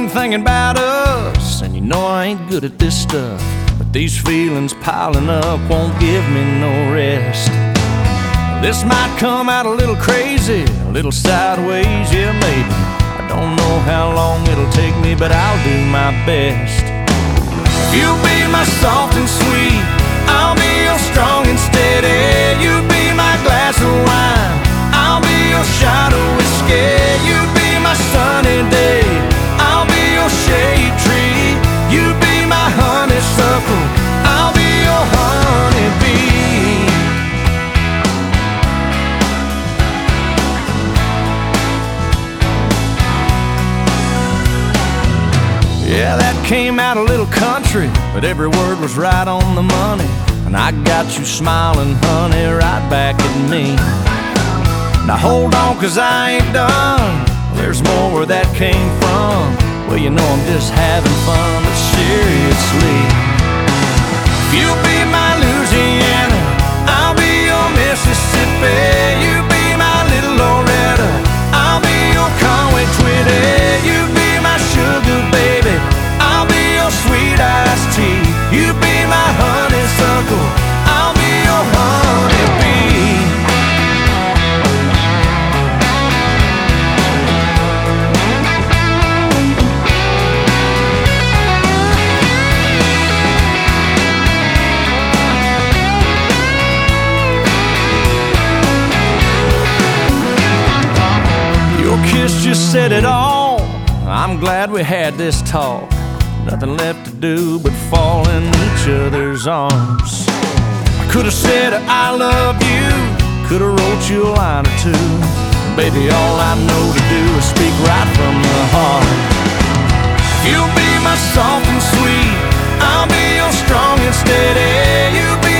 been thinking about us, and you know I ain't good at this stuff, but these feelings piling up won't give me no rest. This might come out a little crazy, a little sideways, yeah maybe. I don't know how long it'll take me, but I'll do my best. You'll be my soft and sweet, I'll be your strong and steady. You be my glass of wine, I'll be your shot of whiskey. You be my sunny day, I'll be your shade tree. You be my honeysuckle, I'll be your honeybee. Yeah, that came out a little country, but every word was right on the money. And I got you smiling, honey, right back at me. Now hold on, 'cause I ain't done. There's more where that came from. Well, you know I'm just having fun, but seriously. You'll be my Louisiana, I'll be your Mississippi. You be my little Loretta, I'll be your Conway Twitty. You be my sugar baby, I'll be your sweet iced tea. You be my honeysuckle, I'll be your honeybee. Your kiss just said it all. I'm glad we had this talk. Nothing left to do but fall in each other's arms. I could've said I love you, could've wrote you a line or two. Baby, all I know to do is speak right from the heart. You'll be my soft and sweet, I'll be your strong and steady. You be